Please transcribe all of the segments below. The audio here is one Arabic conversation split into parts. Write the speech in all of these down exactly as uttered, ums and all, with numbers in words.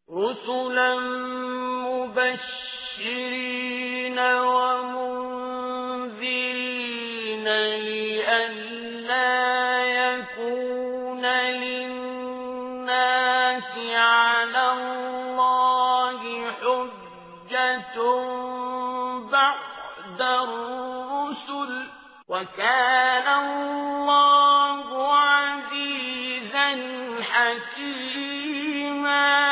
رسلا مبشرين ومنذرين لئلا يكون للناس على الله حجة بعد الرسل وكان الله عزيزا حكيما.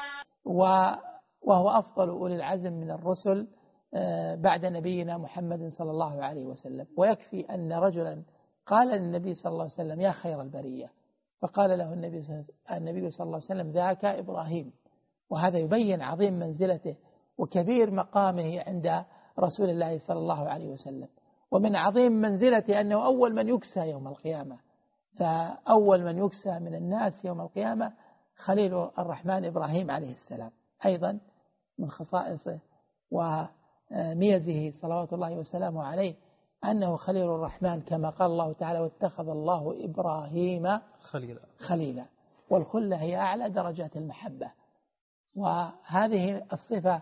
وهو أفضل أولي العزم من الرسل بعد نبينا محمد صلى الله عليه وسلم. ويكفي أن رجلا قال للنبي صلى الله عليه وسلم يا خير البرية، فقال له النبي صلى الله عليه وسلم ذاك إبراهيم. وهذا يبين عظيم منزلته وكبير مقامه عند رسول الله صلى الله عليه وسلم. ومن عظيم منزلته أنه أول من يكسى يوم القيامة، فأول من يكسى من الناس يوم القيامة خليل الرحمن إبراهيم عليه السلام. أيضا من خصائصه وميزه صلوات الله وسلامه عليه أنه خليل الرحمن كما قال الله تعالى واتخذ الله إبراهيم خليلا خليلا. والخلة هي أعلى درجات المحبة، وهذه الصفة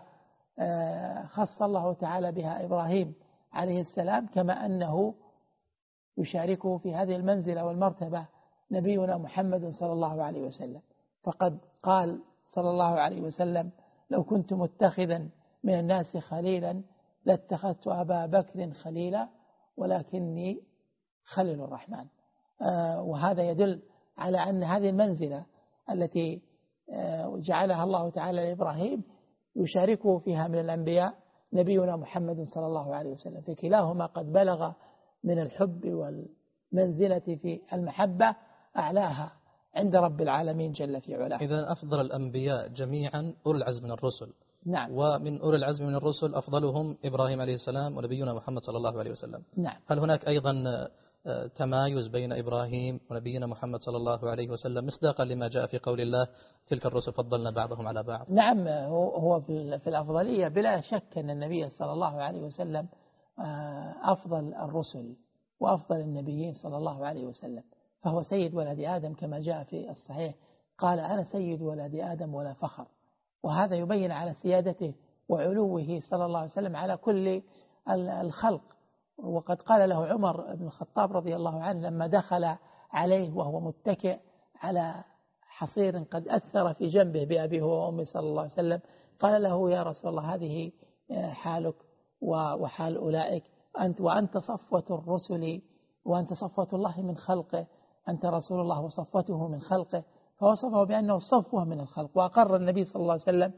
خص الله تعالى بها إبراهيم عليه السلام، كما أنه يشاركه في هذه المنزلة والمرتبة نبينا محمد صلى الله عليه وسلم. فقد قال صلى الله عليه وسلم لو كنت متخذا من الناس خليلا لاتخذت أبا بكر خليلا ولكني خليل الرحمن. وهذا يدل على أن هذه المنزلة التي جعلها الله تعالى لإبراهيم يشاركه فيها من الأنبياء نبينا محمد صلى الله عليه وسلم، فكلاهما قد بلغ من الحب والمنزلة في المحبة أعلاها عند رب العالمين جل في علاه. إذن أفضل الأنبياء جميعا أولي العزم من الرسل. نعم. ومن أولي العزم من الرسل أفضلهم إبراهيم عليه السلام ونبينا محمد صلى الله عليه وسلم. نعم. هل هناك أيضا تمايز بين إبراهيم ونبينا محمد صلى الله عليه وسلم مصداقا لما جاء في قول الله تلك الرسل فضلنا بعضهم على بعض؟ نعم، هو في الأفضلية بلا شك أن النبي صلى الله عليه وسلم أفضل الرسل وأفضل النبيين صلى الله عليه وسلم، فهو سيد ولد آدم كما جاء في الصحيح قال أنا سيد ولد آدم ولا فخر. وهذا يبين على سيادته وعلوه صلى الله عليه وسلم على كل الخلق. وقد قال له عمر بن الخطاب رضي الله عنه لما دخل عليه وهو متكئ على حصير قد أثر في جنبه بأبيه وأمه صلى الله عليه وسلم، قال له يا رسول الله هذه حالك وحال أولئك، أنت وأنت صفوة الرسل وأنت صفوة الله من خلقه، أنت رسول الله وصفوته من خلقه، فوصفه بأنه صفوة من الخلق. وأقر النبي صلى الله عليه وسلم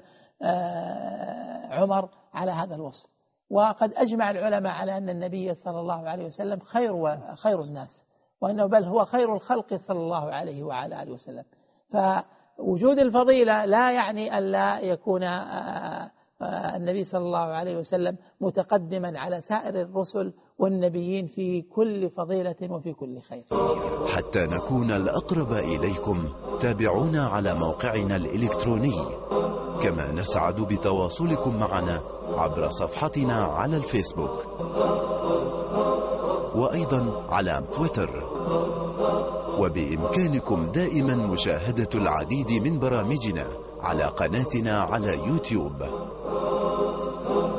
عمر على هذا الوصف. وقد أجمع العلماء على أن النبي صلى الله عليه وسلم خير خير الناس، وأنه بل هو خير الخلق صلى الله عليه وعلى آله وسلم. فوجود الفضيلة لا يعني أن لا يكون النبي صلى الله عليه وسلم متقدما على سائر الرسل والنبيين في كل فضيلة وفي كل خير. حتى نكون الأقرب إليكم تابعونا على موقعنا الإلكتروني، كما نسعد بتواصلكم معنا عبر صفحتنا على الفيسبوك وأيضا على تويتر. وبإمكانكم دائما مشاهدة العديد من برامجنا على قناتنا على يوتيوب.